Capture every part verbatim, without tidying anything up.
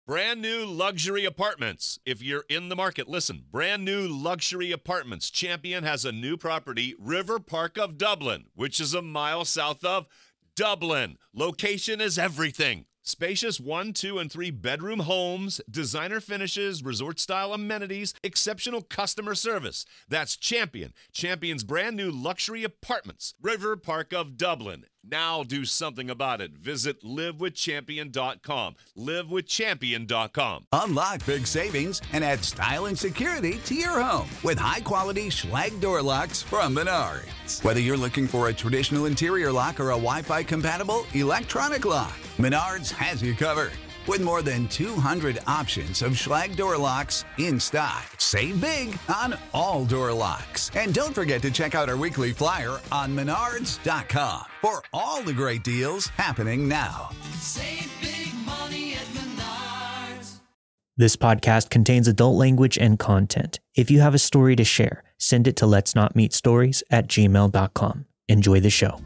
Brand new luxury apartments. If you're in the market, listen. Brand new luxury apartments. Champion has a new property, River Park of Dublin, which is a mile south of Dublin. Location is everything. Spacious one, two, and three bedroom homes, designer finishes, resort-style amenities, exceptional customer service. That's Champion. Champion's brand new luxury apartments. River Park of Dublin. Now do something about it. Visit live with champion dot com. live with champion dot com. Unlock big savings and add style and security to your home with high-quality Schlage door locks from Menards. Whether you're looking for a traditional interior lock or a Wi-Fi compatible electronic lock, Menards has you covered. With more than two hundred options of Schlage door locks in stock. Save big on all door locks. And don't forget to check out our weekly flyer on menards dot com for all the great deals happening now. Save big money at Menards. This podcast contains adult language and content. If you have a story to share, send it to let's not meet stories at gmail dot com. Enjoy the show.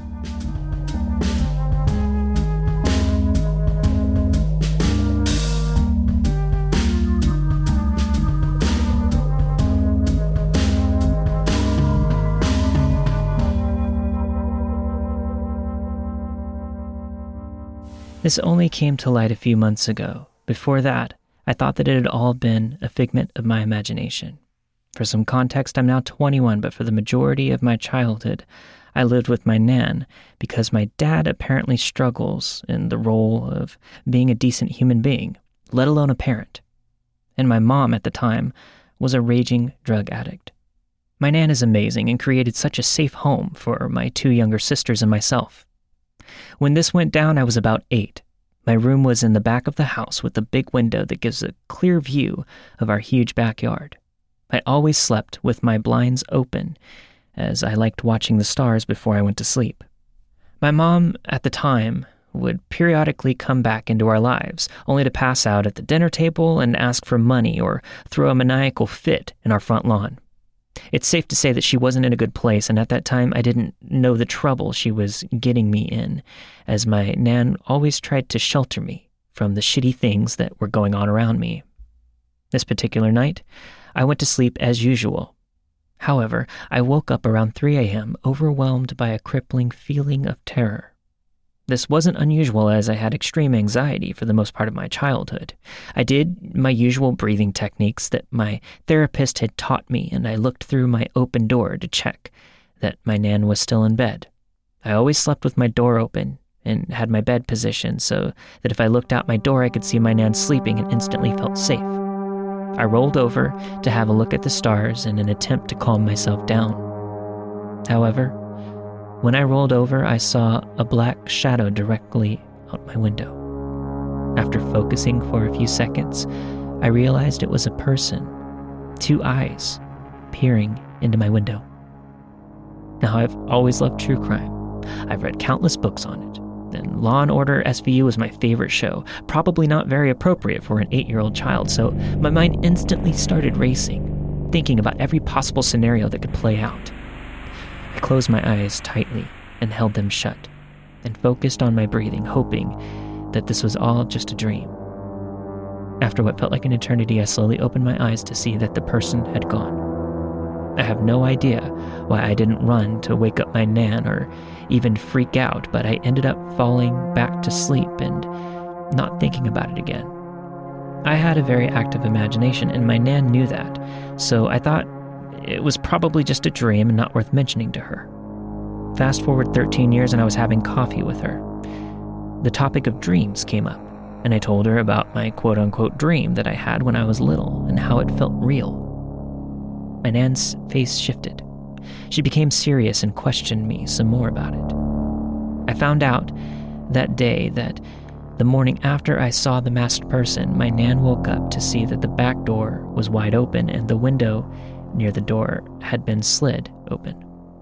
This only came to light a few months ago. Before that, I thought that it had all been a figment of my imagination. For some context, I'm now twenty-one, but for the majority of my childhood, I lived with my nan because my dad apparently struggles in the role of being a decent human being, let alone a parent. And my mom at the time was a raging drug addict. My nan is amazing and created such a safe home for my two younger sisters and myself. When this went down, I was about eight. My room was in the back of the house with a big window that gives a clear view of our huge backyard. I always slept with my blinds open, as I liked watching the stars before I went to sleep. My mom, at the time, would periodically come back into our lives, only to pass out at the dinner table and ask for money or throw a maniacal fit in our front lawn. It's safe to say that she wasn't in a good place, and at that time I didn't know the trouble she was getting me in, as my nan always tried to shelter me from the shitty things that were going on around me. This particular night, I went to sleep as usual. However, I woke up around three a.m., overwhelmed by a crippling feeling of terror. This wasn't unusual, as I had extreme anxiety for the most part of my childhood. I did my usual breathing techniques that my therapist had taught me, and I looked through my open door to check that my nan was still in bed. I always slept with my door open and had my bed positioned so that if I looked out my door, I could see my nan sleeping and instantly felt safe. I rolled over to have a look at the stars in an attempt to calm myself down. However, when I rolled over, I saw a black shadow directly out my window. After focusing for a few seconds, I realized it was a person, two eyes, peering into my window. Now, I've always loved true crime. I've read countless books on it, and Law and Order S V U was my favorite show, probably not very appropriate for an eight-year-old child, so my mind instantly started racing, thinking about every possible scenario that could play out. I closed my eyes tightly and held them shut, and focused on my breathing, hoping that this was all just a dream. After what felt like an eternity, I slowly opened my eyes to see that the person had gone. I have no idea why I didn't run to wake up my nan or even freak out, but I ended up falling back to sleep and not thinking about it again. I had a very active imagination, and my nan knew that, so I thought it was probably just a dream and not worth mentioning to her. Fast forward thirteen years and I was having coffee with her. The topic of dreams came up, and I told her about my quote-unquote dream that I had when I was little and how it felt real. My nan's face shifted. She became serious and questioned me some more about it. I found out that day that the morning after I saw the masked person, my nan woke up to see that the back door was wide open and the window near the door had been slid open.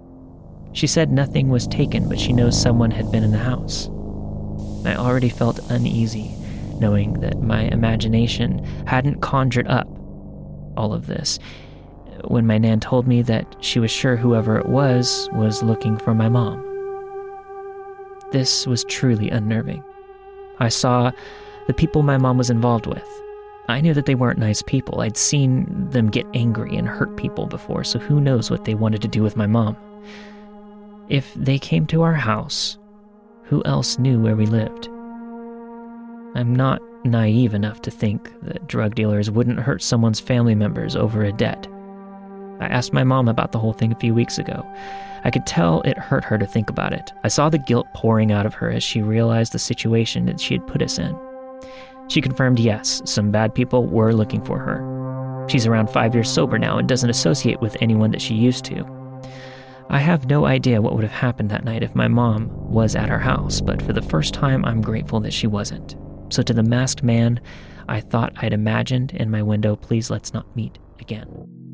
She said nothing was taken, but she knows someone had been in the house. I already felt uneasy, knowing that my imagination hadn't conjured up all of this, when my nan told me that she was sure whoever it was was looking for my mom. This was truly unnerving. I saw the people my mom was involved with. I knew that they weren't nice people. I'd seen them get angry and hurt people before, so who knows what they wanted to do with my mom. If they came to our house, who else knew where we lived? I'm not naive enough to think that drug dealers wouldn't hurt someone's family members over a debt. I asked my mom about the whole thing a few weeks ago. I could tell it hurt her to think about it. I saw the guilt pouring out of her as she realized the situation that she had put us in. She confirmed yes, some bad people were looking for her. She's around five years sober now and doesn't associate with anyone that she used to. I have no idea what would have happened that night if my mom was at our house, but for the first time, I'm grateful that she wasn't. So to the masked man I thought I'd imagined in my window, please let's not meet again.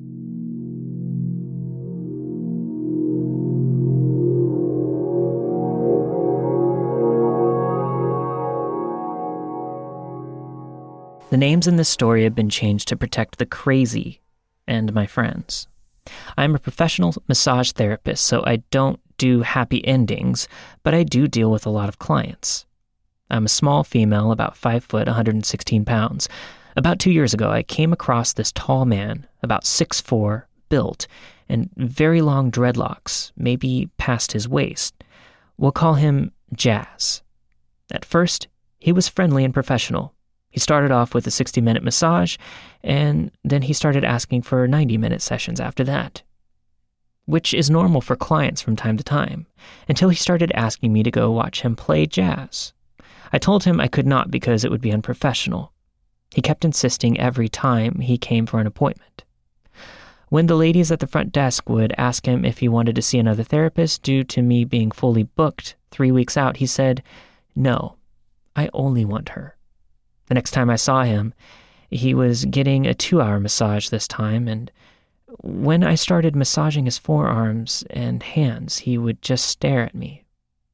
The names in this story have been changed to protect the crazy and my friends. I'm a professional massage therapist, so I don't do happy endings, but I do deal with a lot of clients. I'm a small female, about five foot, one hundred sixteen pounds. About two years ago, I came across this tall man, about six foot four, built, and very long dreadlocks, maybe past his waist. We'll call him Jazz. At first, he was friendly and professional. He started off with a sixty-minute massage, and then he started asking for ninety-minute sessions after that, which is normal for clients from time to time, until he started asking me to go watch him play jazz. I told him I could not because it would be unprofessional. He kept insisting every time he came for an appointment. When the ladies at the front desk would ask him if he wanted to see another therapist due to me being fully booked three weeks out, he said, "No, I only want her." The next time I saw him, he was getting a two-hour massage this time, and when I started massaging his forearms and hands, he would just stare at me.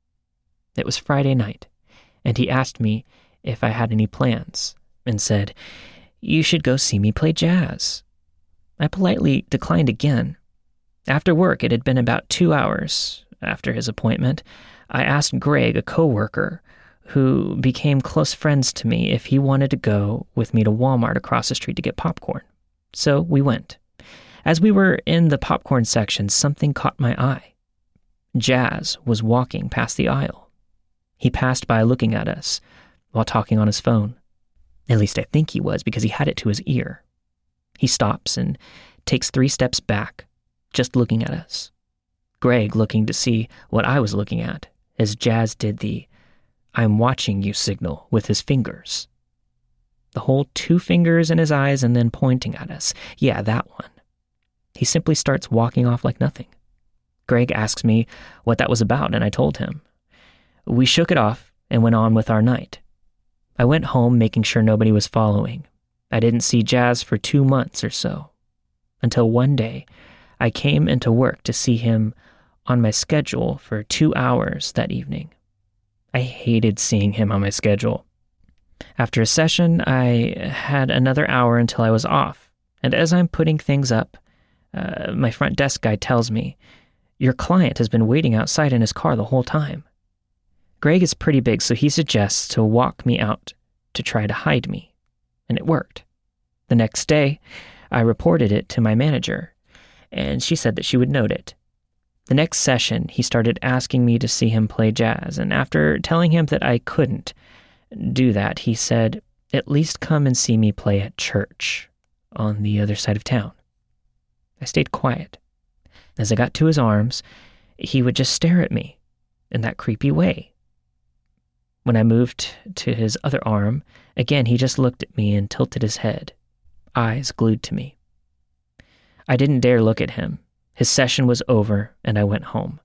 It was Friday night, and he asked me if I had any plans, and said, "You should go see me play jazz." I politely declined again. After work, it had been about two hours after his appointment, I asked Greg, a coworker, who became close friends to me, if he wanted to go with me to Walmart across the street to get popcorn. So we went. As we were in the popcorn section, something caught my eye. Jazz was walking past the aisle. He passed by looking at us while talking on his phone. At least I think he was, because he had it to his ear. He stops and takes three steps back, just looking at us. Greg looking to see what I was looking at, as Jazz did the "I'm watching you" signal with his fingers. The whole two fingers in his eyes and then pointing at us. Yeah, that one. He simply starts walking off like nothing. Greg asks me what that was about, and I told him. We shook it off and went on with our night. I went home making sure nobody was following. I didn't see Jazz for two months or so, until one day I came into work to see him on my schedule for two hours that evening. I hated seeing him on my schedule. After a session, I had another hour until I was off, and as I'm putting things up, uh, my front desk guy tells me, "Your client has been waiting outside in his car the whole time." Greg is pretty big, so he suggests to walk me out to try to hide me, and it worked. The next day, I reported it to my manager, and she said that she would note it. The next session, he started asking me to see him play jazz, and after telling him that I couldn't do that, he said, "At least come and see me play at church on the other side of town." I stayed quiet. As I got to his arms, he would just stare at me in that creepy way. When I moved to his other arm, again he just looked at me and tilted his head, eyes glued to me. I didn't dare look at him. His session was over, and I went home.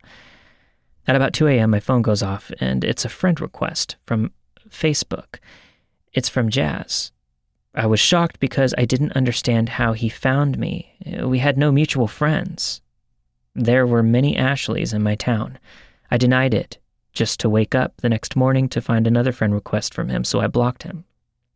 At about two a.m., my phone goes off, and it's a friend request from Facebook. It's from Jazz. I was shocked because I didn't understand how he found me. We had no mutual friends. There were many Ashleys in my town. I denied it, just to wake up the next morning to find another friend request from him, so I blocked him.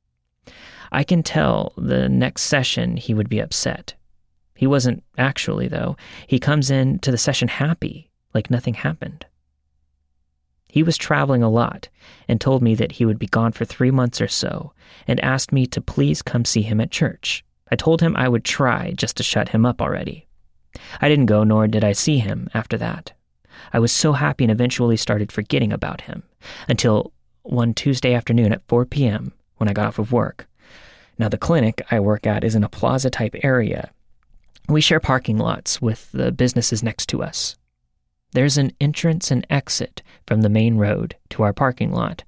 I can tell the next session he would be upset. He wasn't actually, though. He comes in to the session happy, like nothing happened. He was traveling a lot and told me that he would be gone for three months or so and asked me to please come see him at church. I told him I would try just to shut him up already. I didn't go, nor did I see him after that. I was so happy and eventually started forgetting about him until one Tuesday afternoon at four p.m. when I got off of work. Now, the clinic I work at is in a plaza-type area. We share parking lots with the businesses next to us. There's an entrance and exit from the main road to our parking lot.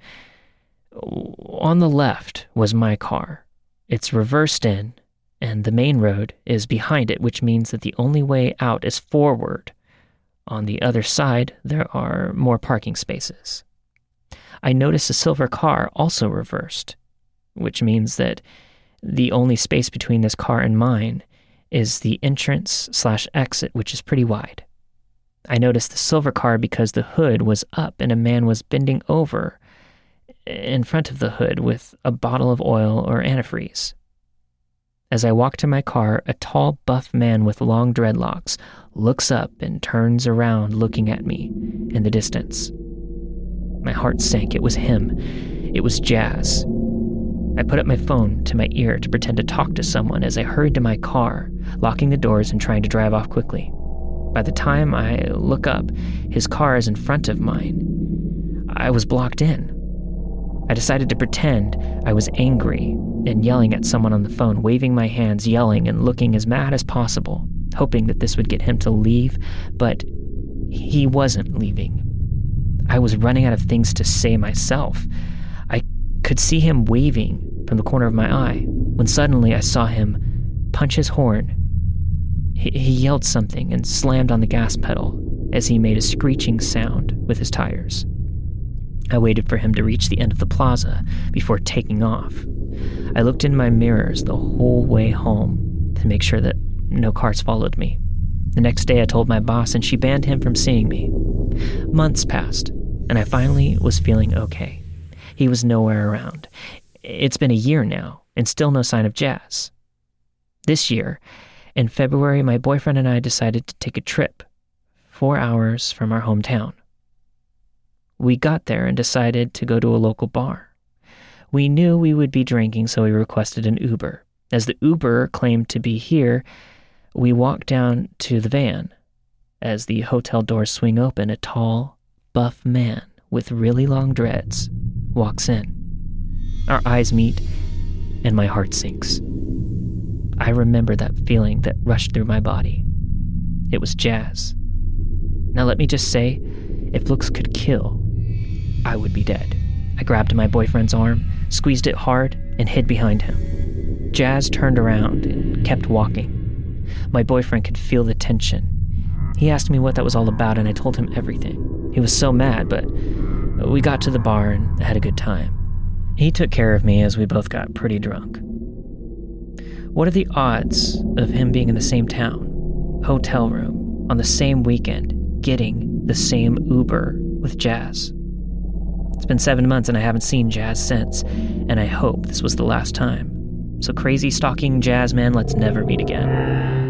On the left was my car. It's reversed in, and the main road is behind it, which means that the only way out is forward. On the other side, there are more parking spaces. I notice a silver car also reversed, which means that the only space between this car and mine is the entrance slash exit, which is pretty wide. I noticed the silver car because the hood was up and a man was bending over in front of the hood with a bottle of oil or antifreeze. As I walk to my car, a tall, buff man with long dreadlocks looks up and turns around looking at me in the distance. My heart sank. It was him. It was Jazz. I put up my phone to my ear to pretend to talk to someone as I hurried to my car, locking the doors and trying to drive off quickly. By the time I look up, his car is in front of mine. I was blocked in. I decided to pretend I was angry and yelling at someone on the phone, waving my hands, yelling and looking as mad as possible, hoping that this would get him to leave, but he wasn't leaving. I was running out of things to say myself. I could see him waving from the corner of my eye when suddenly I saw him punch his horn. He, he yelled something and slammed on the gas pedal as he made a screeching sound with his tires. I waited for him to reach the end of the plaza before taking off. I looked in my mirrors the whole way home to make sure that no cars followed me. The next day I told my boss and she banned him from seeing me. Months passed, and I finally was feeling okay. He was nowhere around. It's been a year now, and still no sign of Jazz. This year, in February, my boyfriend and I decided to take a trip, four hours from our hometown. We got there and decided to go to a local bar. We knew we would be drinking, so we requested an Uber. As the Uber claimed to be here, we walked down to the van. As the hotel doors swing open, a tall, buff man with really long dreads walks in. Our eyes meet, and my heart sinks. I remember that feeling that rushed through my body. It was Jazz. Now let me just say, if looks could kill, I would be dead. I grabbed my boyfriend's arm, squeezed it hard, and hid behind him. Jazz turned around and kept walking. My boyfriend could feel the tension. He asked me what that was all about, and I told him everything. He was so mad, but we got to the bar and had a good time. He took care of me as we both got pretty drunk. What are the odds of him being in the same town, hotel room, on the same weekend, getting the same Uber with Jazz? It's been seven months and I haven't seen Jazz since, and I hope this was the last time. So crazy stalking Jazz man, let's never meet again.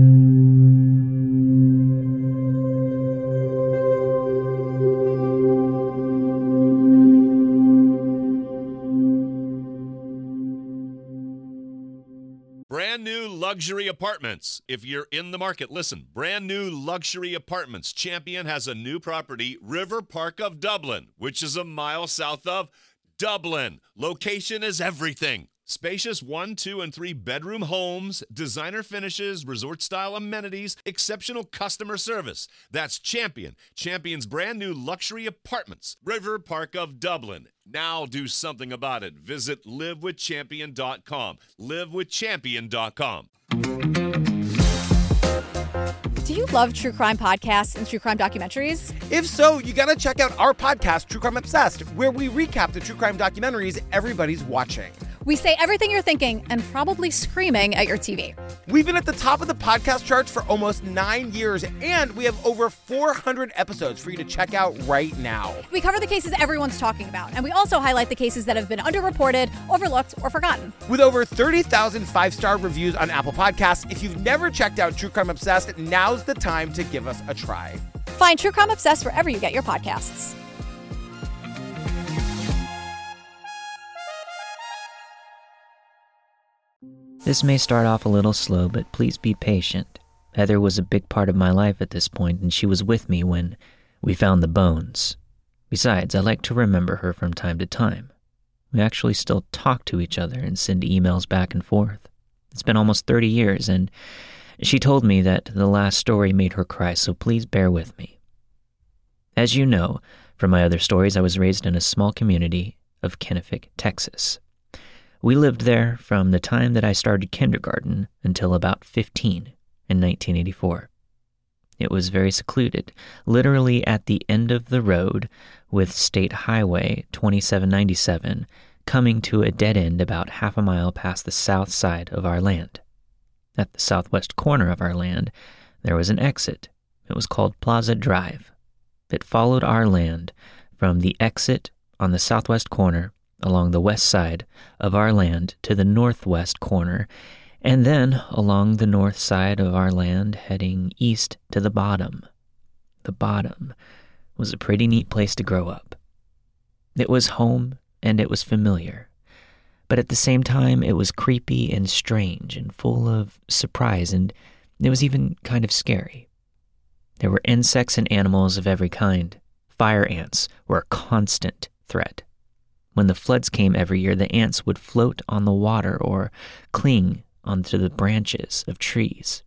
Brand new luxury apartments. If you're in the market, listen. Brand new luxury apartments. Champion has a new property, River Park of Dublin, which is a mile south of Dublin. Location is everything. Spacious one, two, and three bedroom homes, designer finishes, resort-style amenities, exceptional customer service. That's Champion. Champion's brand new luxury apartments, River Park of Dublin. Now do something about it. Visit live with champion dot com. live with champion dot com. Do you love true crime podcasts and true crime documentaries? If so, you gotta check out our podcast, True Crime Obsessed, where we recap the true crime documentaries everybody's watching. We say everything you're thinking and probably screaming at your T V. We've been at the top of the podcast charts for almost nine years, and we have over four hundred episodes for you to check out right now. We cover the cases everyone's talking about, and we also highlight the cases that have been underreported, overlooked, or forgotten. With over thirty thousand five-star reviews on Apple Podcasts, if you've never checked out True Crime Obsessed, now's the time to give us a try. Find True Crime Obsessed wherever you get your podcasts. This may start off a little slow, but please be patient. Heather was a big part of my life at this point, and she was with me when we found the bones. Besides, I like to remember her from time to time. We actually still talk to each other and send emails back and forth. It's been almost thirty years, and she told me that the last story made her cry, so please bear with me. As you know from my other stories, I was raised in a small community of Kennefick, Texas. We lived there from the time that I started kindergarten until about fifteen in nineteen eighty-four. It was very secluded, literally at the end of the road with State Highway twenty-seven ninety-seven coming to a dead end about half a mile past the south side of our land. At the southwest corner of our land, there was an exit. It was called Plaza Drive. It followed our land from the exit on the southwest corner along the west side of our land to the northwest corner, and then along the north side of our land heading east to the bottom. The bottom was a pretty neat place to grow up. It was home and it was familiar, but at the same time it was creepy and strange and full of surprise, and it was even kind of scary. There were insects and animals of every kind. Fire ants were a constant threat. When the floods came every year, the ants would float on the water or cling onto the branches of trees.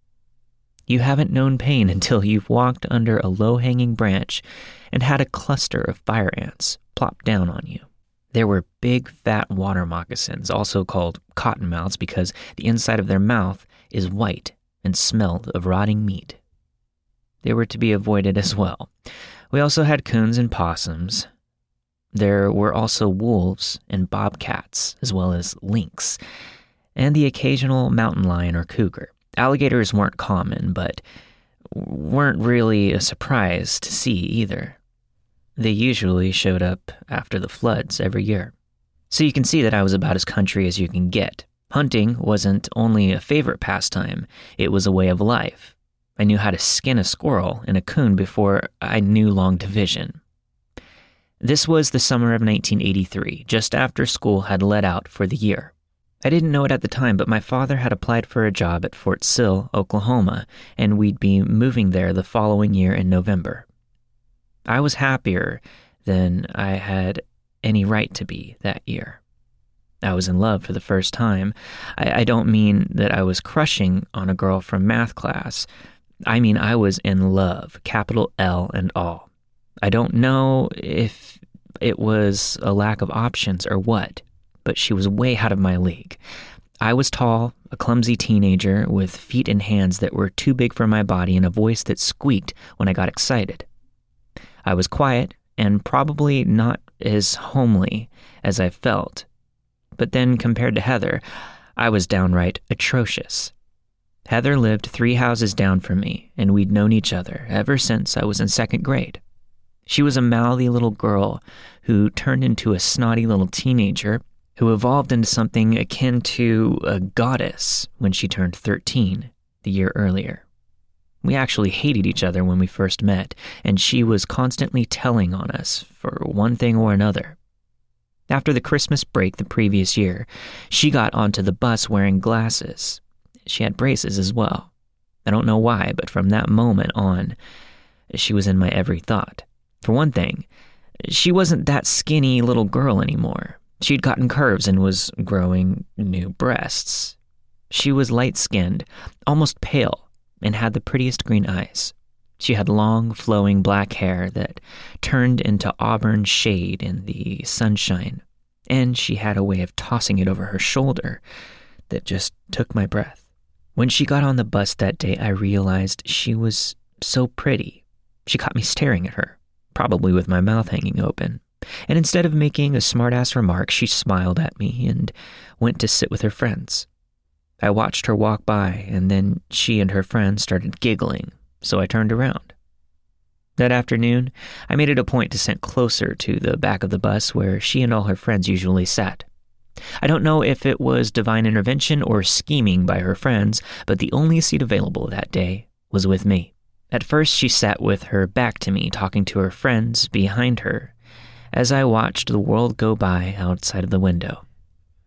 You haven't known pain until you've walked under a low-hanging branch and had a cluster of fire ants plop down on you. There were big, fat water moccasins, also called cottonmouths because the inside of their mouth is white and smelled of rotting meat. They were to be avoided as well. We also had coons and possums. There were also wolves and bobcats, as well as lynx, and the occasional mountain lion or cougar. Alligators weren't common, but weren't really a surprise to see either. They usually showed up after the floods every year. So you can see that I was about as country as you can get. Hunting wasn't only a favorite pastime, it was a way of life. I knew how to skin a squirrel and a coon before I knew long division. This was the summer of nineteen eighty-three, just after school had let out for the year. I didn't know it at the time, but my father had applied for a job at Fort Sill, Oklahoma, and we'd be moving there the following year in November. I was happier than I had any right to be that year. I was in love for the first time. I, I don't mean that I was crushing on a girl from math class. I mean I was in love, capital L and all. I don't know if it was a lack of options or what, but she was way out of my league. I was tall, a clumsy teenager with feet and hands that were too big for my body and a voice that squeaked when I got excited. I was quiet and probably not as homely as I felt, but then compared to Heather, I was downright atrocious. Heather lived three houses down from me, and we'd known each other ever since I was in second grade. She was a mouthy little girl who turned into a snotty little teenager who evolved into something akin to a goddess when she turned thirteen the year earlier. We actually hated each other when we first met, and she was constantly telling on us for one thing or another. After the Christmas break the previous year, she got onto the bus wearing glasses. She had braces as well. I don't know why, but from that moment on, she was in my every thought. For one thing, she wasn't that skinny little girl anymore. She'd gotten curves and was growing new breasts. She was light-skinned, almost pale, and had the prettiest green eyes. She had long, flowing black hair that turned into auburn shade in the sunshine, and she had a way of tossing it over her shoulder that just took my breath. When she got on the bus that day, I realized she was so pretty. She caught me staring at her, probably with my mouth hanging open, and instead of making a smart-ass remark, she smiled at me and went to sit with her friends. I watched her walk by, and then she and her friends started giggling, so I turned around. That afternoon, I made it a point to sit closer to the back of the bus where she and all her friends usually sat. I don't know if it was divine intervention or scheming by her friends, but the only seat available that day was with me. At first, she sat with her back to me, talking to her friends behind her, as I watched the world go by outside of the window.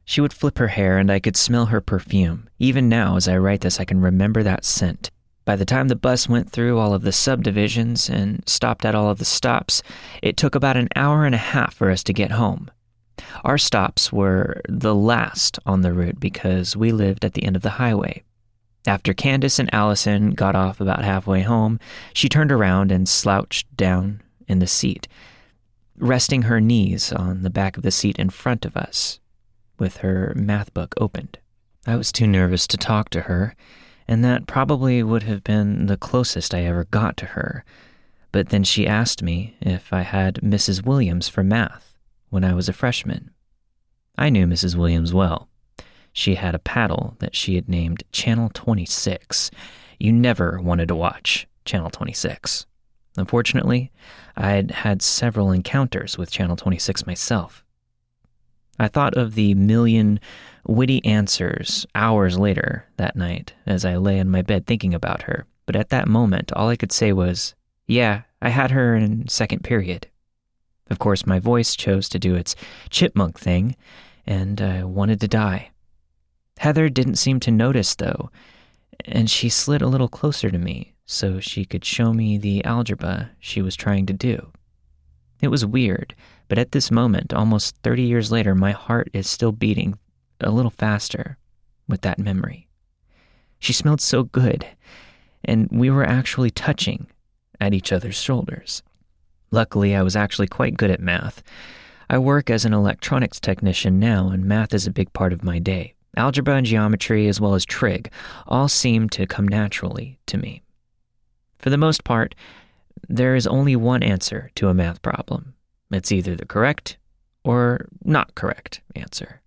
She would flip her hair and I could smell her perfume. Even now, as I write this, I can remember that scent. By the time the bus went through all of the subdivisions and stopped at all of the stops, it took about an hour and a half for us to get home. Our stops were the last on the route because we lived at the end of the highway. After Candace and Allison got off about halfway home, she turned around and slouched down in the seat, resting her knees on the back of the seat in front of us, with her math book opened. I was too nervous to talk to her, and that probably would have been the closest I ever got to her. But then she asked me if I had Missus Williams for math when I was a freshman. I knew Missus Williams well. She had a paddle that she had named Channel twenty-six. You never wanted to watch Channel twenty-six. Unfortunately, I'd had several encounters with Channel twenty-six myself. I thought of the million witty answers hours later that night as I lay in my bed thinking about her, but at that moment, all I could say was, yeah, I had her in second period. Of course, my voice chose to do its chipmunk thing, and I wanted to die. Heather didn't seem to notice, though, and she slid a little closer to me so she could show me the algebra she was trying to do. It was weird, but at this moment, almost thirty years later, my heart is still beating a little faster with that memory. She smelled so good, and we were actually touching at each other's shoulders. Luckily, I was actually quite good at math. I work as an electronics technician now, and math is a big part of my day. Algebra and geometry, as well as trig, all seem to come naturally to me. For the most part, there is only one answer to a math problem. It's either the correct or not correct answer.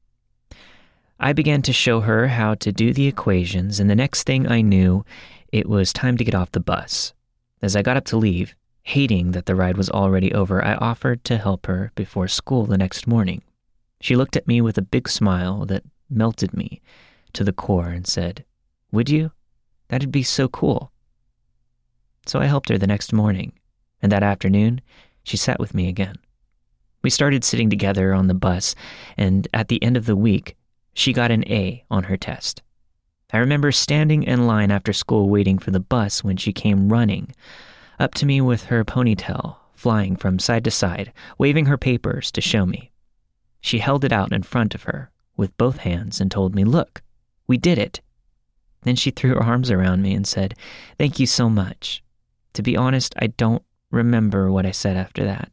I began to show her how to do the equations, and the next thing I knew, it was time to get off the bus. As I got up to leave, hating that the ride was already over, I offered to help her before school the next morning. She looked at me with a big smile that melted me to the core and said, "Would you? That'd be so cool." So I helped her the next morning, and that afternoon, she sat with me again. We started sitting together on the bus, and at the end of the week, she got an A on her test. I remember standing in line after school waiting for the bus when she came running up to me with her ponytail flying from side to side, waving her papers to show me. She held it out in front of her with both hands and told me, "Look, we did it." Then she threw her arms around me and said, "Thank you so much." To be honest, I don't remember what I said after that.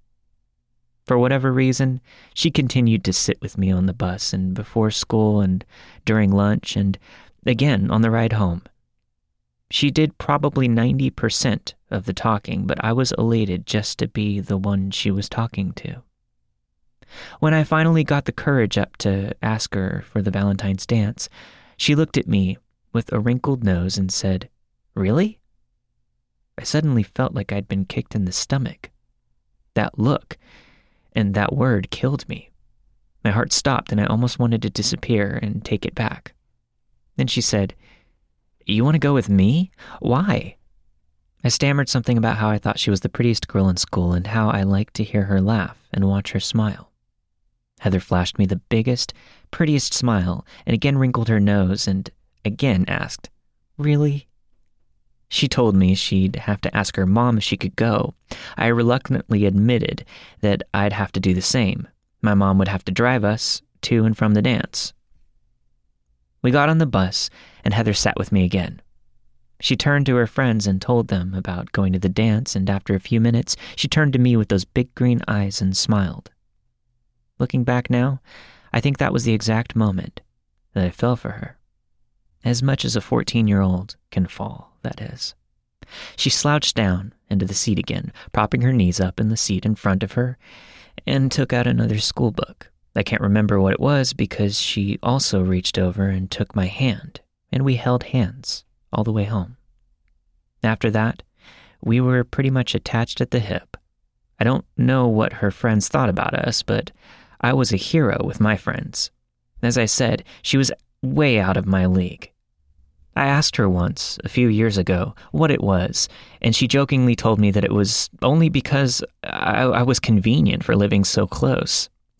For whatever reason, she continued to sit with me on the bus and before school and during lunch and again on the ride home. She did probably ninety percent of the talking, but I was elated just to be the one she was talking to. When I finally got the courage up to ask her for the Valentine's dance, she looked at me with a wrinkled nose and said, "Really?" I suddenly felt like I'd been kicked in the stomach. That look and that word killed me. My heart stopped and I almost wanted to disappear and take it back. Then she said, "You want to go with me? Why?" I stammered something about how I thought she was the prettiest girl in school and how I liked to hear her laugh and watch her smile. Heather flashed me the biggest, prettiest smile and again wrinkled her nose and again asked, "Really?" She told me she'd have to ask her mom if she could go. I reluctantly admitted that I'd have to do the same. My mom would have to drive us to and from the dance. We got on the bus, and Heather sat with me again. She turned to her friends and told them about going to the dance, and after a few minutes, she turned to me with those big green eyes and smiled. Looking back now, I think that was the exact moment that I fell for her. As much as a fourteen-year-old can fall, that is. She slouched down into the seat again, propping her knees up in the seat in front of her, and took out another school book. I can't remember what it was because she also reached over and took my hand, and we held hands all the way home. After that, we were pretty much attached at the hip. I don't know what her friends thought about us, but I was a hero with my friends. As I said, she was way out of my league. I asked her once, a few years ago, what it was, and she jokingly told me that it was only because I, I was convenient for living so close.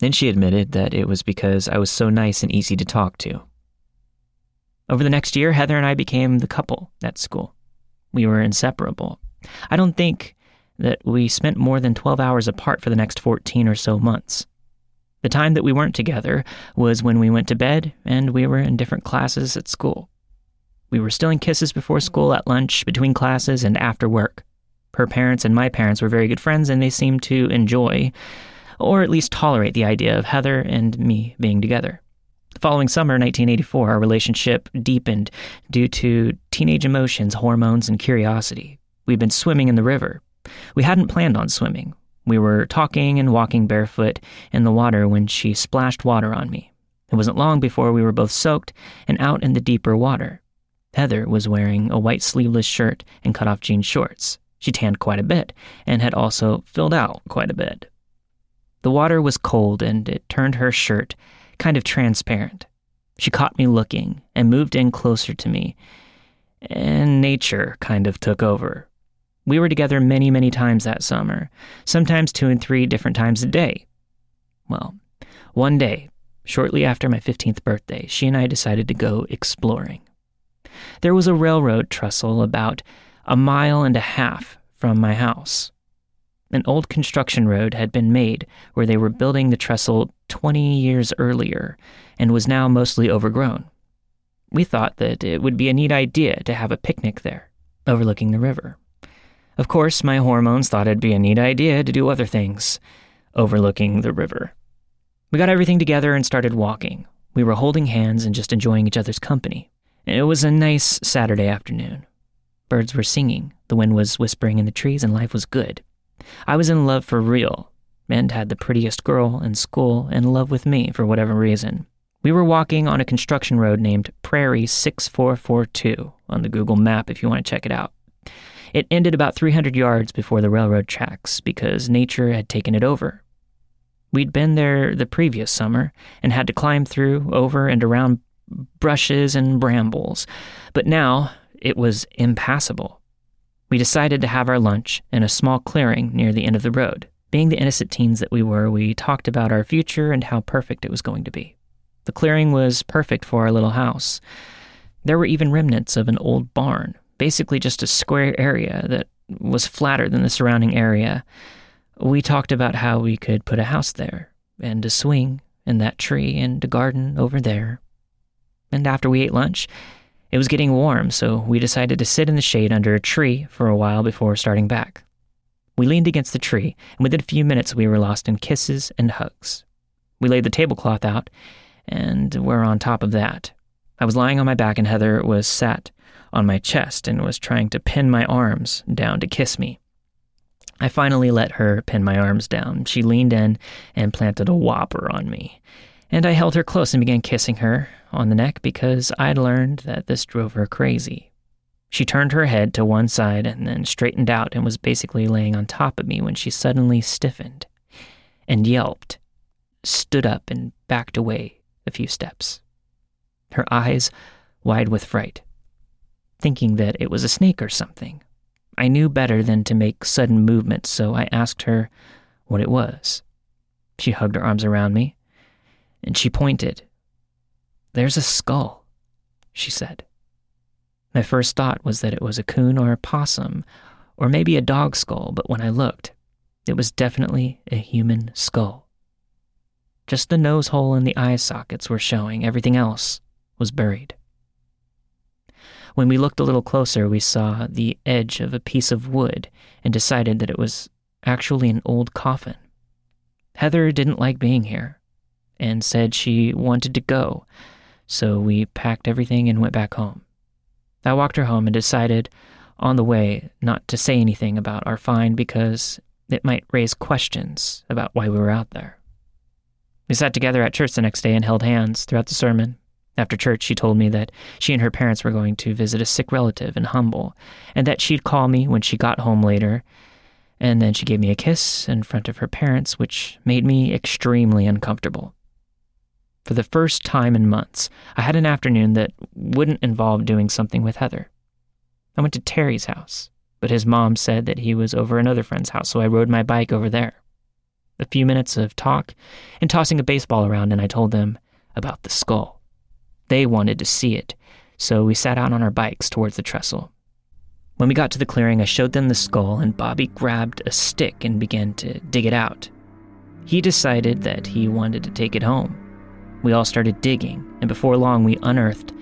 Then she admitted that it was because I was so nice and easy to talk to. Over the next year, Heather and I became the couple at school. We were inseparable. I don't think that we spent more than twelve hours apart for the next fourteen or so months. The time that we weren't together was when we went to bed and we were in different classes at school. We were stealing kisses before school, at lunch, between classes, and after work. Her parents and my parents were very good friends, and they seemed to enjoy, or at least tolerate, the idea of Heather and me being together. The following summer, nineteen eighty-four, our relationship deepened due to teenage emotions, hormones, and curiosity. We'd been swimming in the river. We hadn't planned on swimming. We were talking and walking barefoot in the water when she splashed water on me. It wasn't long before we were both soaked and out in the deeper water. Heather was wearing a white sleeveless shirt and cut-off jean shorts. She tanned quite a bit and had also filled out quite a bit. The water was cold and it turned her shirt kind of transparent. She caught me looking and moved in closer to me, and nature kind of took over. We were together many, many times that summer, sometimes two and three different times a day. Well, one day, shortly after my fifteenth birthday, she and I decided to go exploring. There was a railroad trestle about a mile and a half from my house. An old construction road had been made where they were building the trestle twenty years earlier and was now mostly overgrown. We thought that it would be a neat idea to have a picnic there, overlooking the river. Of course, my hormones thought it'd be a neat idea to do other things, overlooking the river. We got everything together and started walking. We were holding hands and just enjoying each other's company. It was a nice Saturday afternoon. Birds were singing, the wind was whispering in the trees, and life was good. I was in love for real, and had the prettiest girl in school in love with me for whatever reason. We were walking on a construction road named Prairie six four four two on the Google map if you want to check it out. It ended about three hundred yards before the railroad tracks because nature had taken it over. We'd been there the previous summer and had to climb through, over, and around brushes and brambles, but now it was impassable. We decided to have our lunch in a small clearing near the end of the road. Being the innocent teens that we were, we talked about our future and how perfect it was going to be. The clearing was perfect for our little house. There were even remnants of an old barn, basically just a square area that was flatter than the surrounding area. We talked about how we could put a house there, and a swing in that tree, and a garden over there. And after we ate lunch, it was getting warm, so we decided to sit in the shade under a tree for a while before starting back. We leaned against the tree, and within a few minutes we were lost in kisses and hugs. We laid the tablecloth out, and were on top of that. I was lying on my back, and Heather was sat on my chest and was trying to pin my arms down to kiss me. I finally let her pin my arms down. She leaned in and planted a whopper on me, and I held her close and began kissing her on the neck because I'd learned that this drove her crazy. She turned her head to one side and then straightened out and was basically laying on top of me when she suddenly stiffened and yelped, stood up, and backed away a few steps, her eyes wide with fright, thinking that it was a snake or something. I knew better than to make sudden movements, so I asked her what it was. She hugged her arms around me, and she pointed. "There's a skull," she said. My first thought was that it was a coon or a possum, or maybe a dog skull, but when I looked, it was definitely a human skull. Just the nose hole and the eye sockets were showing. Everything else was buried. When we looked a little closer, we saw the edge of a piece of wood and decided that it was actually an old coffin. Heather didn't like being here and said she wanted to go, so we packed everything and went back home. I walked her home and decided on the way not to say anything about our find because it might raise questions about why we were out there. We sat together at church the next day and held hands throughout the sermon. After church, she told me that she and her parents were going to visit a sick relative in Humble, and that she'd call me when she got home later, and then she gave me a kiss in front of her parents, which made me extremely uncomfortable. For the first time in months, I had an afternoon that wouldn't involve doing something with Heather. I went to Terry's house, but his mom said that he was over another friend's house, so I rode my bike over there. A few minutes of talk and tossing a baseball around, and I told them about the skull. They wanted to see it, so we sat out on our bikes towards the trestle. When we got to the clearing, I showed them the skull, and Bobby grabbed a stick and began to dig it out. He decided that he wanted to take it home. We all started digging, and before long we unearthed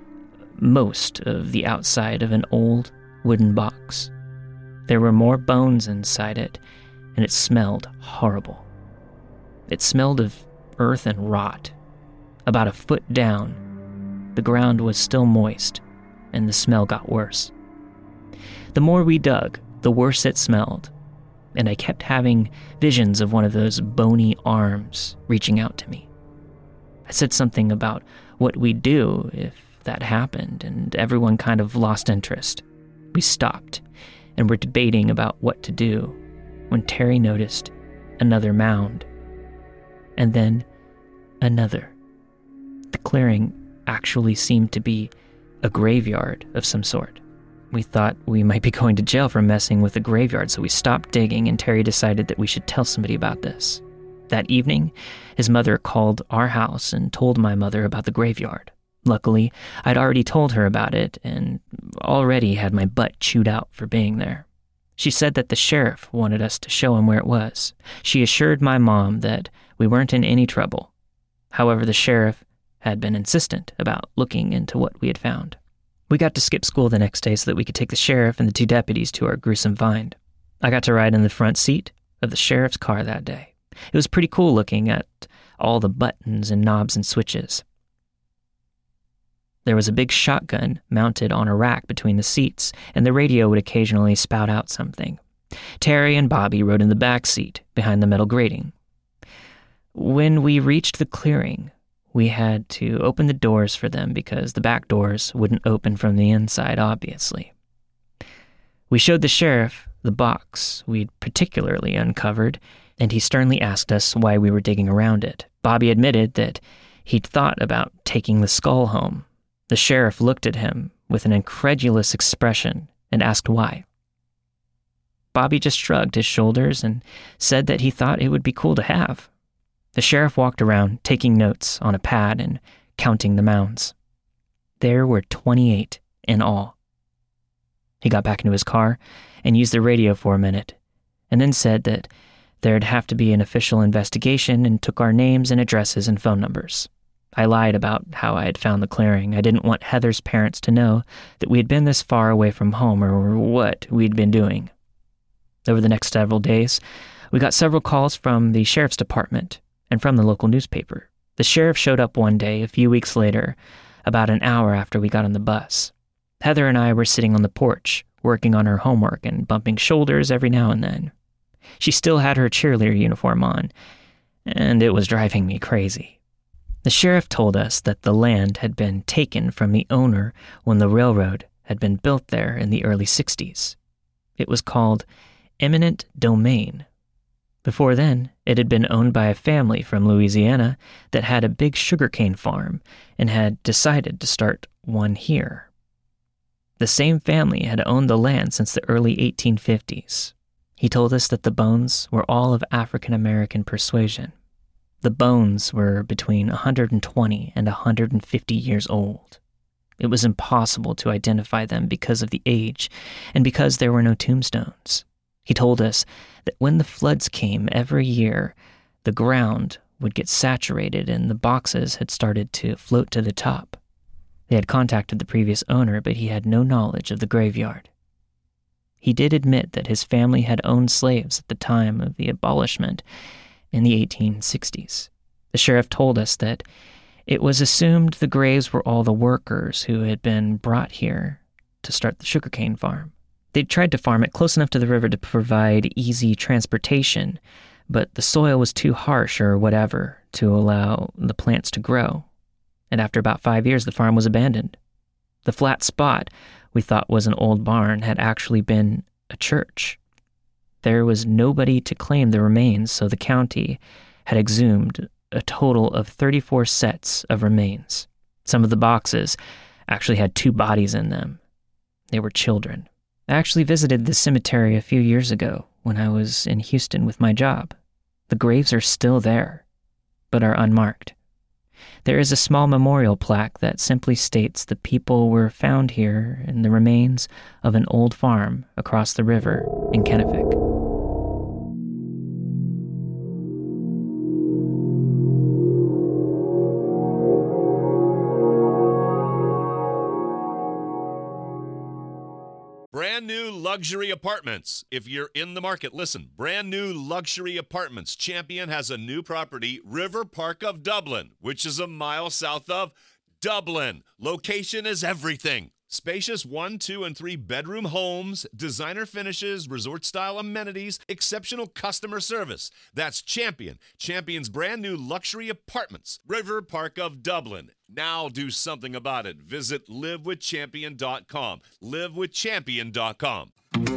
most of the outside of an old wooden box. There were more bones inside it, and it smelled horrible. It smelled of earth and rot. About a foot down, the ground was still moist, and the smell got worse. The more we dug, the worse it smelled, and I kept having visions of one of those bony arms reaching out to me. I said something about what we'd do if that happened, and everyone kind of lost interest. We stopped, and were debating about what to do, when Terry noticed another mound, and then another. The clearing actually seemed to be a graveyard of some sort. We thought we might be going to jail for messing with a graveyard, so we stopped digging, and Terry decided that we should tell somebody about this. That evening, his mother called our house and told my mother about the graveyard. Luckily, I'd already told her about it and already had my butt chewed out for being there. She said that the sheriff wanted us to show him where it was. She assured my mom that we weren't in any trouble. However, the sheriff had been insistent about looking into what we had found. We got to skip school the next day so that we could take the sheriff and the two deputies to our gruesome find. I got to ride in the front seat of the sheriff's car that day. It was pretty cool looking at all the buttons and knobs and switches. There was a big shotgun mounted on a rack between the seats, and the radio would occasionally spout out something. Terry and Bobby rode in the back seat behind the metal grating. When we reached the clearing, we had to open the doors for them because the back doors wouldn't open from the inside, obviously. We showed the sheriff the box we'd particularly uncovered, and he sternly asked us why we were digging around it. Bobby admitted that he'd thought about taking the skull home. The sheriff looked at him with an incredulous expression and asked why. Bobby just shrugged his shoulders and said that he thought it would be cool to have. The sheriff walked around, taking notes on a pad and counting the mounds. There were twenty-eight in all. He got back into his car and used the radio for a minute, and then said that there'd have to be an official investigation and took our names and addresses and phone numbers. I lied about how I had found the clearing. I didn't want Heather's parents to know that we had been this far away from home or what we'd been doing. Over the next several days, we got several calls from the sheriff's department and from the local newspaper. The sheriff showed up one day a few weeks later, about an hour after we got on the bus. Heather and I were sitting on the porch, working on her homework and bumping shoulders every now and then. She still had her cheerleader uniform on, and it was driving me crazy. The sheriff told us that the land had been taken from the owner when the railroad had been built there in the early sixties. It was called eminent domain. Before then, it had been owned by a family from Louisiana that had a big sugarcane farm and had decided to start one here. The same family had owned the land since the early eighteen fifties. He told us that the bones were all of African American persuasion. The bones were between one hundred twenty and one hundred fifty years old. It was impossible to identify them because of the age and because there were no tombstones. He told us that when the floods came every year, the ground would get saturated and the boxes had started to float to the top. They had contacted the previous owner, but he had no knowledge of the graveyard. He did admit that his family had owned slaves at the time of the abolishment in the eighteen sixties. The sheriff told us that it was assumed the graves were all the workers who had been brought here to start the sugarcane farm. They'd tried to farm it close enough to the river to provide easy transportation, but the soil was too harsh or whatever to allow the plants to grow. And after about five years, the farm was abandoned. The flat spot we thought was an old barn had actually been a church. There was nobody to claim the remains, so the county had exhumed a total of thirty-four sets of remains. Some of the boxes actually had two bodies in them. They were children. I actually visited the cemetery a few years ago when I was in Houston with my job. The graves are still there, but are unmarked. There is a small memorial plaque that simply states the people were found here in the remains of an old farm across the river in Kenefick. Brand new luxury apartments. If you're in the market, listen. Brand new luxury apartments. Champion has a new property, River Park of Dublin, which is a mile south of Dublin. Location is everything. Spacious one, two, and three bedroom homes, designer finishes, resort-style amenities, exceptional customer service. That's Champion. Champion's brand new luxury apartments, River Park of Dublin. Now do something about it. Visit live with champion dot com. live with champion dot com.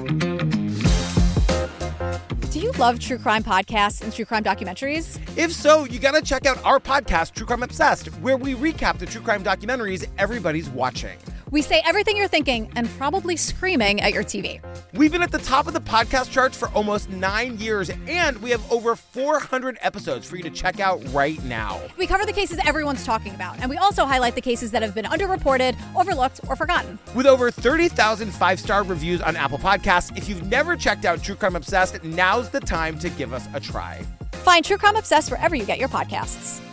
Do you love true crime podcasts and true crime documentaries? If so, you gotta check out our podcast, True Crime Obsessed, where we recap the true crime documentaries everybody's watching. We say everything you're thinking and probably screaming at your T V. We've been at the top of the podcast charts for almost nine years, and we have over four hundred episodes for you to check out right now. We cover the cases everyone's talking about, and we also highlight the cases that have been underreported, overlooked, or forgotten. With over thirty thousand five-star reviews on Apple Podcasts, if you've never checked out True Crime Obsessed, now's the time to give us a try. Find True Crime Obsessed wherever you get your podcasts.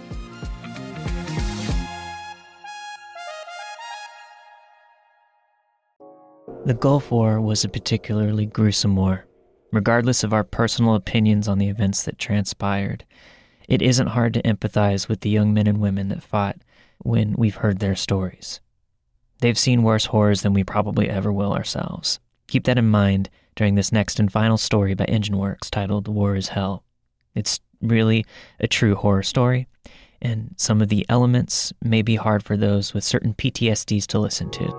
The Gulf War was a particularly gruesome war. Regardless of our personal opinions on the events that transpired, it isn't hard to empathize with the young men and women that fought when we've heard their stories. They've seen worse horrors than we probably ever will ourselves. Keep that in mind during this next and final story by EngineWorks titled War is Hell. It's really a true horror story, and some of the elements may be hard for those with certain P T S Ds to listen to.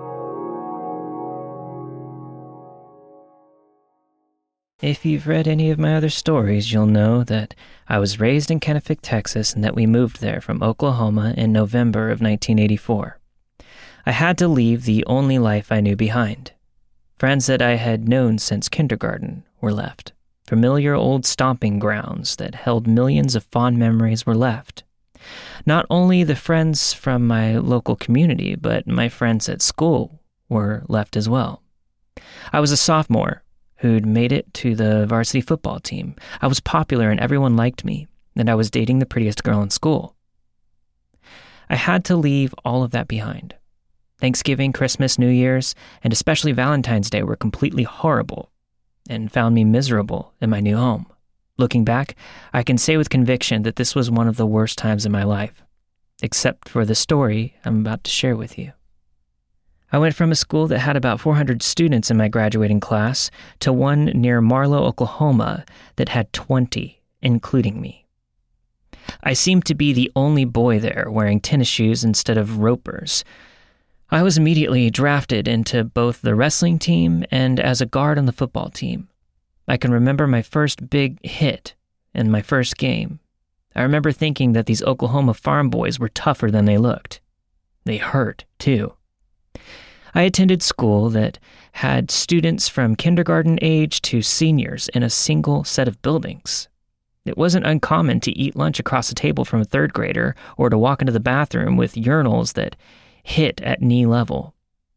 If you've read any of my other stories, you'll know that I was raised in Kenefick, Texas, and that we moved there from Oklahoma in November of nineteen eighty-four. I had to leave the only life I knew behind. Friends that I had known since kindergarten were left. Familiar old stomping grounds that held millions of fond memories were left. Not only the friends from my local community, but my friends at school were left as well. I was a sophomore who'd made it to the varsity football team. I was popular and everyone liked me, and I was dating the prettiest girl in school. I had to leave all of that behind. Thanksgiving, Christmas, New Year's, and especially Valentine's Day were completely horrible and found me miserable in my new home. Looking back, I can say with conviction that this was one of the worst times in my life, except for the story I'm about to share with you. I went from a school that had about four hundred students in my graduating class to one near Marlow, Oklahoma that had twenty, including me. I seemed to be the only boy there wearing tennis shoes instead of ropers. I was immediately drafted into both the wrestling team and as a guard on the football team. I can remember my first big hit in my first game. I remember thinking that these Oklahoma farm boys were tougher than they looked. They hurt, too. I attended school that had students from kindergarten age to seniors in a single set of buildings. It wasn't uncommon to eat lunch across the table from a third grader or to walk into the bathroom with urinals that hit at knee level.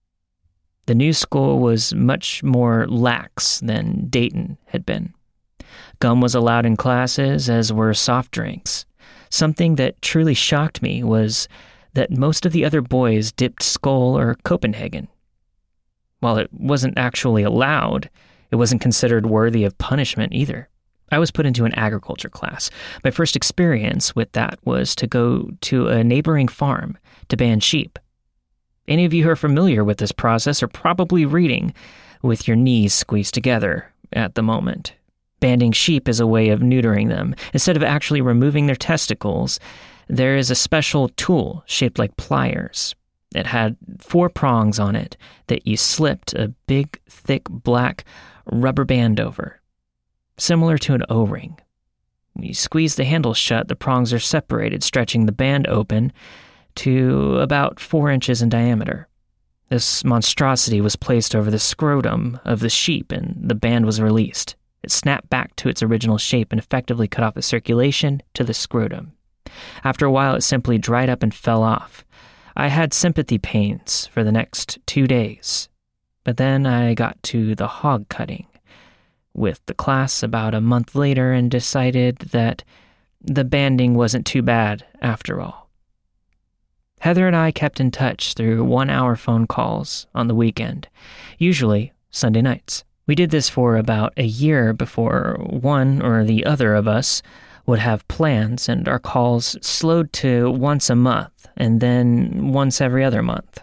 The new school was much more lax than Dayton had been. Gum was allowed in classes, as were soft drinks. Something that truly shocked me was that most of the other boys dipped Skol or Copenhagen. While it wasn't actually allowed, it wasn't considered worthy of punishment either. I was put into an agriculture class. My first experience with that was to go to a neighboring farm to ban sheep. Any of you who are familiar with this process are probably reading with your knees squeezed together at the moment. Banding sheep is a way of neutering them. Instead of actually removing their testicles, there is a special tool shaped like pliers. It had four prongs on it that you slipped a big, thick, black rubber band over, similar to an O-ring. When you squeeze the handle shut, the prongs are separated, stretching the band open to about four inches in diameter. This monstrosity was placed over the scrotum of the sheep, and the band was released. It snapped back to its original shape and effectively cut off the circulation to the scrotum. After a while, it simply dried up and fell off. I had sympathy pains for the next two days. But then I got to the hog cutting with the class about a month later and decided that the banding wasn't too bad after all. Heather and I kept in touch through one-hour phone calls on the weekend, usually Sunday nights. We did this for about a year before one or the other of us would have plans, and our calls slowed to once a month and then once every other month.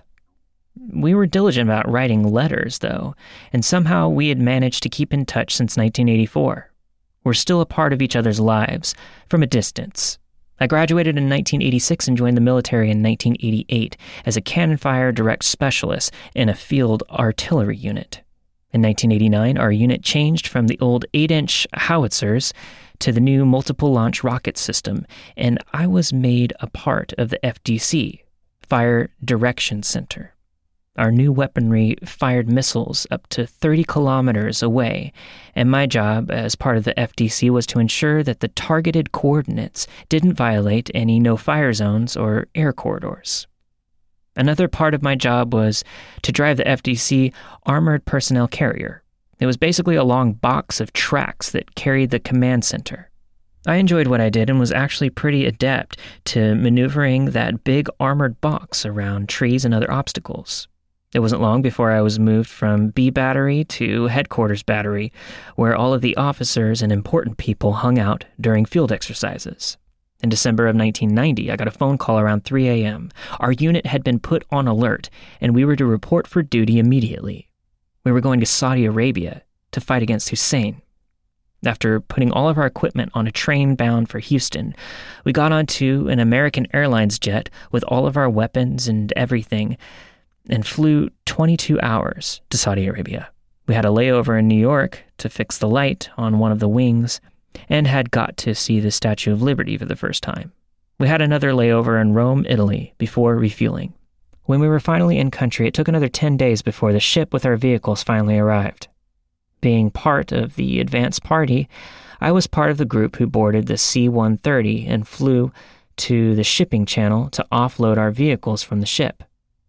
We were diligent about writing letters, though, and somehow we had managed to keep in touch since nineteen eighty-four. We're still a part of each other's lives, from a distance. I graduated in nineteen eighty-six and joined the military in nineteen eighty-eight as a cannon fire direct specialist in a field artillery unit. In nineteen eighty-nine, our unit changed from the old eight-inch howitzers to the new multiple-launch rocket system, and I was made a part of the F D C, Fire Direction Center. Our new weaponry fired missiles up to thirty kilometers away, and my job as part of the F D C was to ensure that the targeted coordinates didn't violate any no-fire zones or air corridors. Another part of my job was to drive the F D C armored personnel carrier. It was basically a long box of tracks that carried the command center. I enjoyed what I did and was actually pretty adept to maneuvering that big armored box around trees and other obstacles. It wasn't long before I was moved from B Battery to Headquarters Battery, where all of the officers and important people hung out during field exercises. In December of nineteen ninety, I got a phone call around three a.m. Our unit had been put on alert, and we were to report for duty immediately. We were going to Saudi Arabia to fight against Hussein. After putting all of our equipment on a train bound for Houston, we got onto an American Airlines jet with all of our weapons and everything, and flew twenty-two hours to Saudi Arabia. We had a layover in New York to fix the light on one of the wings, and had got to see the Statue of Liberty for the first time. We had another layover in Rome, Italy, before refueling. When we were finally in country, it took another ten days before the ship with our vehicles finally arrived. Being part of the advance party, I was part of the group who boarded the C one thirty and flew to the shipping channel to offload our vehicles from the ship.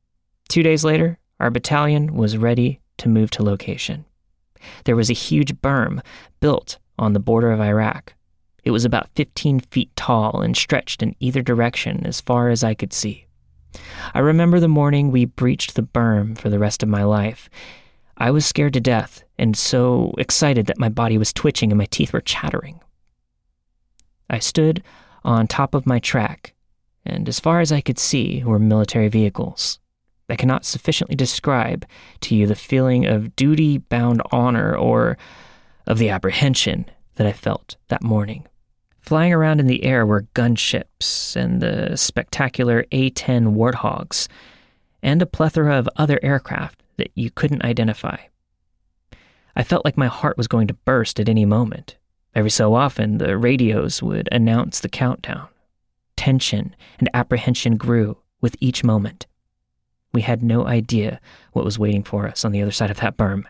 Two days later, our battalion was ready to move to location. There was a huge berm built on the border of Iraq. It was about fifteen feet tall and stretched in either direction as far as I could see. I remember the morning we breached the berm for the rest of my life. I was scared to death and so excited that my body was twitching and my teeth were chattering. I stood on top of my track, and as far as I could see were military vehicles. I cannot sufficiently describe to you the feeling of duty-bound honor or of the apprehension that I felt that morning. Flying around in the air were gunships and the spectacular A ten Warthogs, and a plethora of other aircraft that you couldn't identify. I felt like my heart was going to burst at any moment. Every so often, the radios would announce the countdown. Tension and apprehension grew with each moment. We had no idea what was waiting for us on the other side of that berm.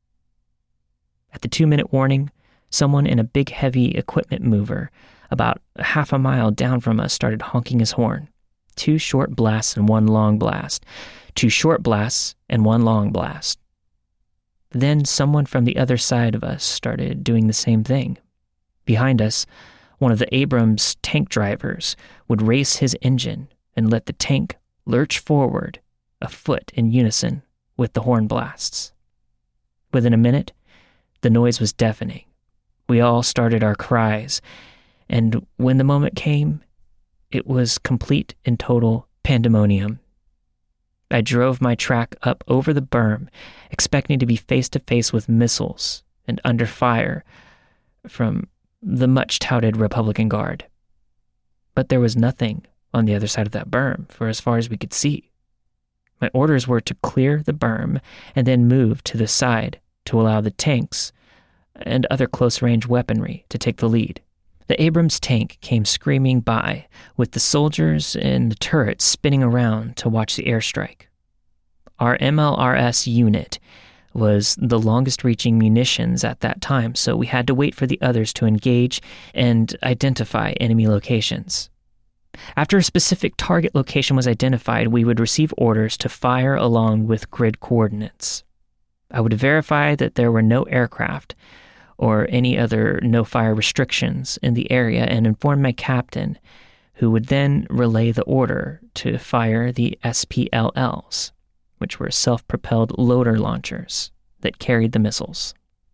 At the two-minute warning, someone in a big, heavy equipment mover about half a mile down from us started honking his horn. Two short blasts and one long blast. Two short blasts and one long blast. Then someone from the other side of us started doing the same thing. Behind us, one of the Abrams tank drivers would race his engine and let the tank lurch forward a foot in unison with the horn blasts. Within a minute, the noise was deafening. We all started our cries, and when the moment came, it was complete and total pandemonium. I drove my track up over the berm, expecting to be face to face with missiles and under fire from the much-touted Republican Guard. But there was nothing on the other side of that berm for as far as we could see. My orders were to clear the berm and then move to the side to allow the tanks and other close-range weaponry to take the lead. The Abrams tank came screaming by, with the soldiers in the turrets spinning around to watch the airstrike. Our M L R S unit was the longest-reaching munitions at that time, so we had to wait for the others to engage and identify enemy locations. After a specific target location was identified, we would receive orders to fire along with grid coordinates. I would verify that there were no aircraft or any other no-fire restrictions in the area and inform my captain, who would then relay the order to fire the S P L Ls, which were self-propelled loader launchers that carried the missiles.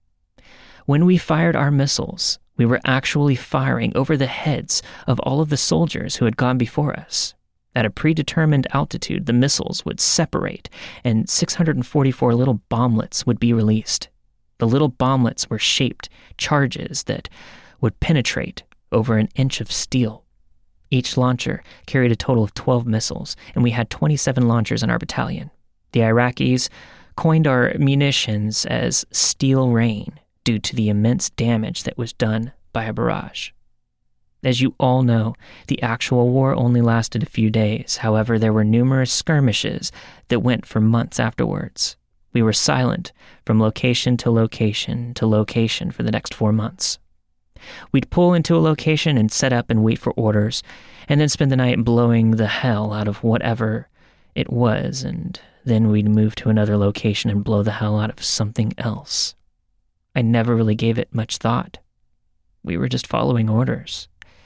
When we fired our missiles, we were actually firing over the heads of all of the soldiers who had gone before us. At a predetermined altitude, the missiles would separate, and six hundred forty-four little bomblets would be released. The little bomblets were shaped charges that would penetrate over an inch of steel. Each launcher carried a total of twelve missiles, and we had twenty-seven launchers in our battalion. The Iraqis coined our munitions as steel rain due to the immense damage that was done by a barrage. As you all know, the actual war only lasted a few days. However, there were numerous skirmishes that went for months afterwards. We were silent from location to location to location for the next four months. We'd pull into a location and set up and wait for orders, and then spend the night blowing the hell out of whatever it was, and then we'd move to another location and blow the hell out of something else. I never really gave it much thought. We were just following orders.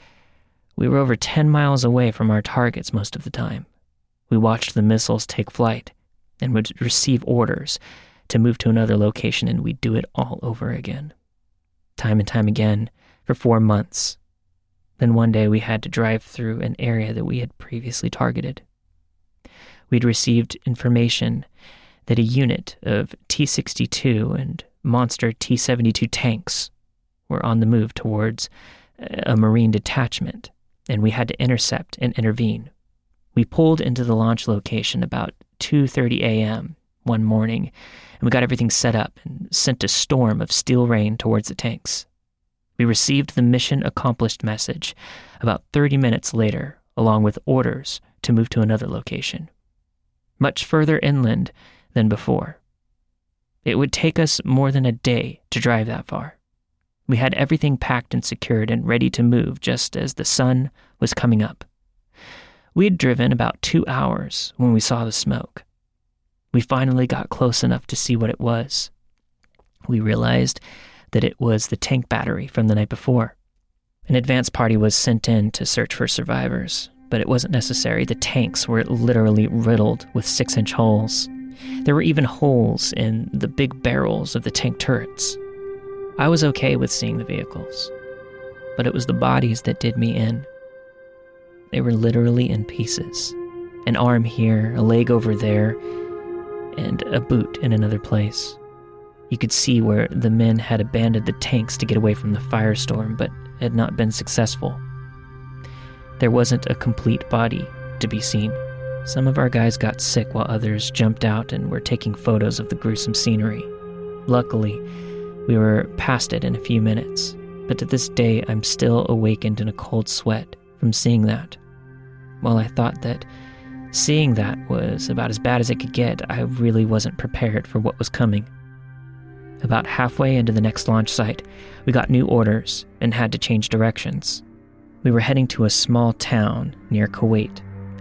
We were over ten miles away from our targets most of the time. We watched the missiles take flight and would receive orders to move to another location, and we'd do it all over again. Time and time again for four months. Then one day we had to drive through an area that we had previously targeted. We'd received information that a unit of T sixty-two and Monster T seventy-two tanks were on the move towards a Marine detachment, and we had to intercept and intervene. We pulled into the launch location about two thirty a.m. one morning, and we got everything set up and sent a storm of steel rain towards the tanks. We received the mission accomplished message about thirty minutes later, along with orders to move to another location, much further inland than before. It would take us more than a day to drive that far. We had everything packed and secured and ready to move just as the sun was coming up. We had driven about two hours when we saw the smoke. We finally got close enough to see what it was. We realized that it was the tank battery from the night before. An advance party was sent in to search for survivors, but it wasn't necessary. The tanks were literally riddled with six-inch holes. There were even holes in the big barrels of the tank turrets. I was okay with seeing the vehicles, but it was the bodies that did me in. They were literally in pieces. An arm here, a leg over there, and a boot in another place. You could see where the men had abandoned the tanks to get away from the firestorm, but had not been successful. There wasn't a complete body to be seen. Some of our guys got sick while others jumped out and were taking photos of the gruesome scenery. Luckily, we were past it in a few minutes, but to this day I'm still awakened in a cold sweat from seeing that. While I thought that seeing that was about as bad as it could get, I really wasn't prepared for what was coming. About halfway into the next launch site, we got new orders and had to change directions. We were heading to a small town near Kuwait.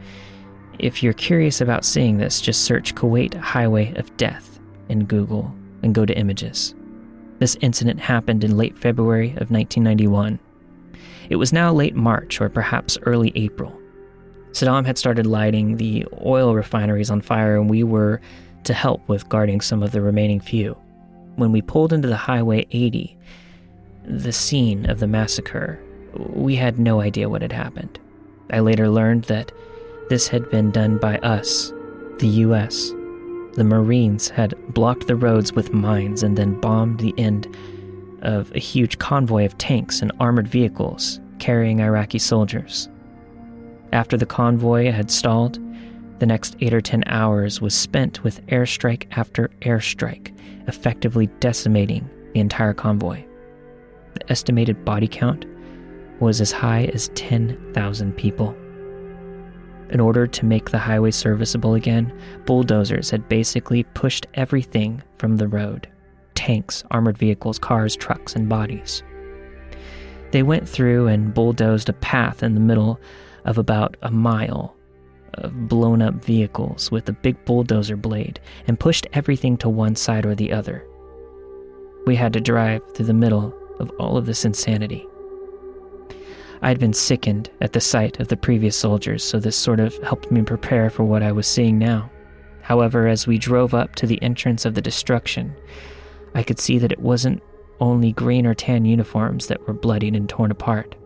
If you're curious about seeing this, just search Kuwait Highway of Death in Google and go to images. This incident happened in late February of nineteen ninety-one. It was now late March or perhaps early April. Saddam had started lighting the oil refineries on fire, and we were to help with guarding some of the remaining few. When we pulled into the Highway eighty, the scene of the massacre, we had no idea what had happened. I later learned that this had been done by us, the U S. The Marines had blocked the roads with mines and then bombed the end of a huge convoy of tanks and armored vehicles carrying Iraqi soldiers. After the convoy had stalled, the next eight or ten hours was spent with airstrike after airstrike, effectively decimating the entire convoy. The estimated body count was as high as ten thousand people. In order to make the highway serviceable again, bulldozers had basically pushed everything from the road. Tanks, armored vehicles, cars, trucks, and bodies. They went through and bulldozed a path in the middle of about a mile of blown-up vehicles with a big bulldozer blade and pushed everything to one side or the other. We had to drive through the middle of all of this insanity. I'd been sickened at the sight of the previous soldiers, so this sort of helped me prepare for what I was seeing now. However, as we drove up to the entrance of the destruction, I could see that it wasn't only green or tan uniforms that were bloodied and torn apart.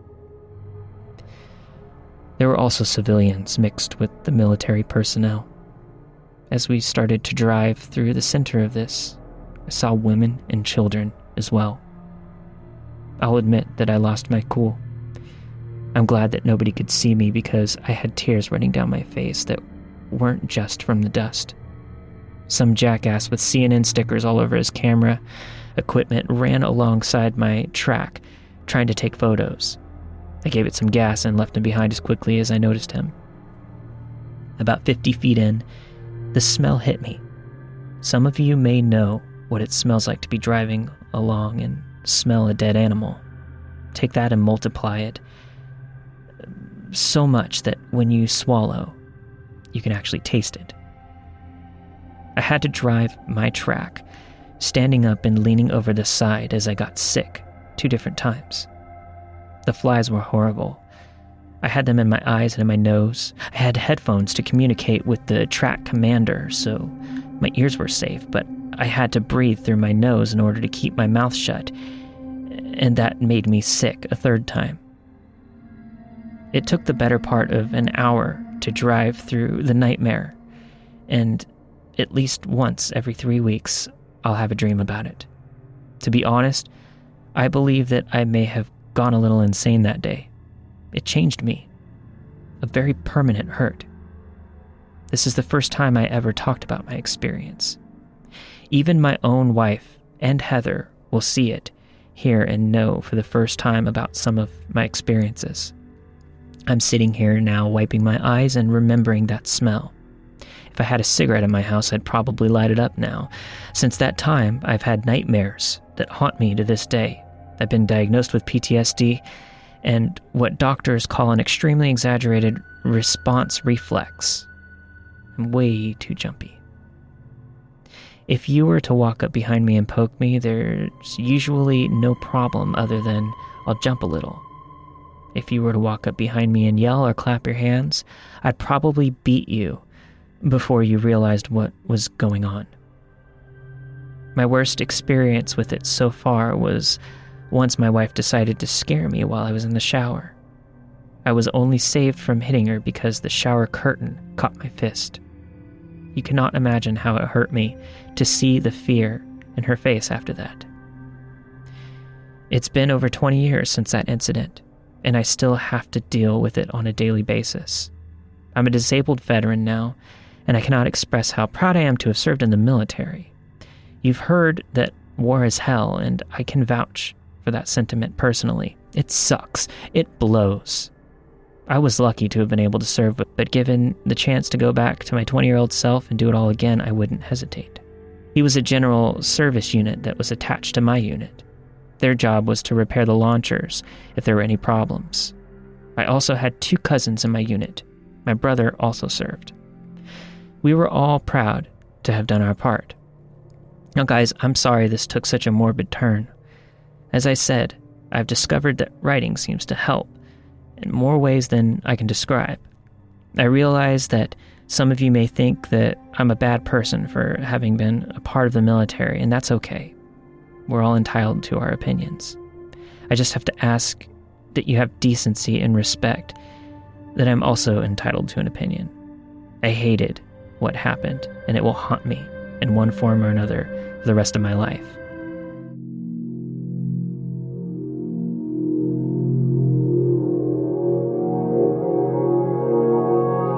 There were also civilians mixed with the military personnel. As we started to drive through the center of this, I saw women and children as well. I'll admit that I lost my cool. I'm glad that nobody could see me because I had tears running down my face that weren't just from the dust. Some jackass with C N N stickers all over his camera equipment ran alongside my track, trying to take photos. I gave it some gas and left him behind as quickly as I noticed him. About fifty feet in, the smell hit me. Some of you may know what it smells like to be driving along and smell a dead animal. Take that and multiply it so much that when you swallow, you can actually taste it. I had to drive my track, standing up and leaning over the side as I got sick two different times. The flies were horrible. I had them in my eyes and in my nose. I had headphones to communicate with the track commander, so my ears were safe, but I had to breathe through my nose in order to keep my mouth shut, and that made me sick a third time. It took the better part of an hour to drive through the nightmare, and at least once every three weeks, I'll have a dream about it. To be honest, I believe that I may have gone a little insane that day. It changed me. A very permanent hurt. This is the first time I ever talked about my experience. Even my own wife and Heather will see it, hear, and know for the first time about some of my experiences. I'm sitting here now wiping my eyes and remembering that smell. If I had a cigarette in my house, I'd probably light it up now. Since that time, I've had nightmares that haunt me to this day. I've been diagnosed with P T S D and what doctors call an extremely exaggerated response reflex. I'm way too jumpy. If you were to walk up behind me and poke me, there's usually no problem other than I'll jump a little. If you were to walk up behind me and yell or clap your hands, I'd probably beat you before you realized what was going on. My worst experience with it so far was once my wife decided to scare me while I was in the shower. I was only saved from hitting her because the shower curtain caught my fist. You cannot imagine how it hurt me to see the fear in her face after that. It's been over twenty years since that incident, and I still have to deal with it on a daily basis. I'm a disabled veteran now, and I cannot express how proud I am to have served in the military. You've heard that war is hell, and I can vouch for that sentiment personally. It sucks. It blows. I was lucky to have been able to serve, but given the chance to go back to my twenty-year-old self and do it all again, I wouldn't hesitate. He was a general service unit that was attached to my unit. Their job was to repair the launchers if there were any problems. I also had two cousins in my unit. My brother also served. We were all proud to have done our part. Now guys, I'm sorry this took such a morbid turn. As I said, I've discovered that writing seems to help in more ways than I can describe. I realize that some of you may think that I'm a bad person for having been a part of the military, and that's okay. We're all entitled to our opinions. I just have to ask that you have decency and respect that I'm also entitled to an opinion. I hated what happened, and it will haunt me in one form or another for the rest of my life.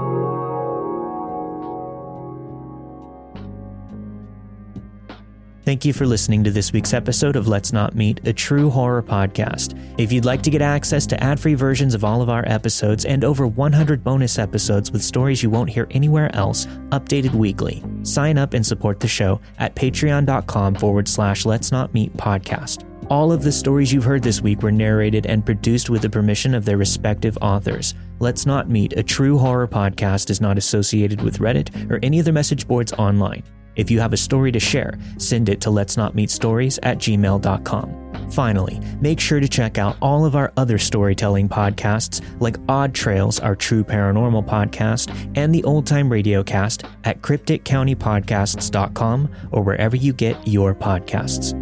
Thank Thank you for listening to this week's episode of Let's Not Meet, a true horror podcast. If you'd like to get access to ad-free versions of all of our episodes and over one hundred bonus episodes with stories you won't hear anywhere else, updated weekly, sign up and support the show at patreon.com forward slash Let's Not Meet podcast. All of the stories you've heard this week were narrated and produced with the permission of their respective authors. Let's Not Meet, a true horror podcast, is not associated with Reddit or any other message boards online. If you have a story to share, send it to lets not meet stories at gmail dot com. Finally, make sure to check out all of our other storytelling podcasts like Odd Trails, our true paranormal podcast, and the Old Time Radio Cast at cryptic county podcasts dot com or wherever you get your podcasts.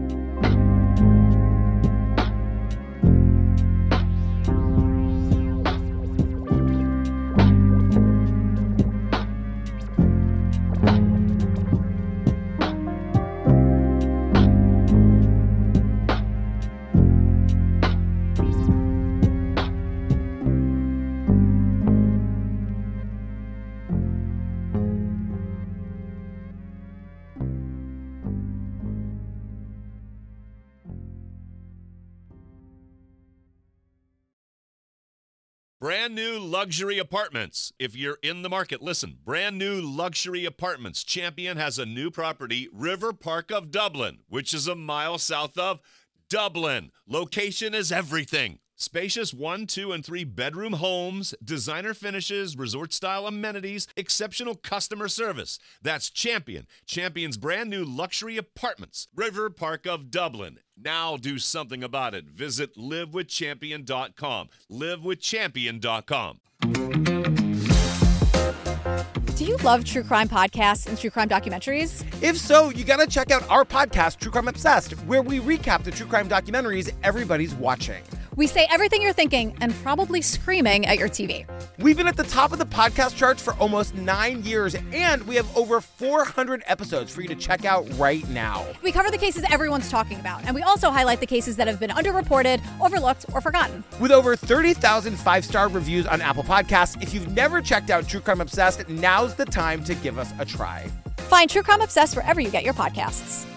Brand new luxury apartments. If you're in the market, listen. Brand new luxury apartments. Champion has a new property, River Park of Dublin, which is a mile south of Dublin. Location is everything. Spacious one, two, and three bedroom homes, designer finishes, resort-style amenities, exceptional customer service. That's Champion. Champion's brand new luxury apartments, River Park of Dublin. Now do something about it. Visit live with champion dot com. live with champion dot com. Do you love true crime podcasts and true crime documentaries? If so, you gotta check out our podcast, True Crime Obsessed, where we recap the true crime documentaries everybody's watching. We say everything you're thinking and probably screaming at your T V. We've been at the top of the podcast charts for almost nine years, and we have over four hundred episodes for you to check out right now. We cover the cases everyone's talking about, and we also highlight the cases that have been underreported, overlooked, or forgotten. With over thirty thousand five-star reviews on Apple Podcasts, if you've never checked out True Crime Obsessed, now's the time to give us a try. Find True Crime Obsessed wherever you get your podcasts.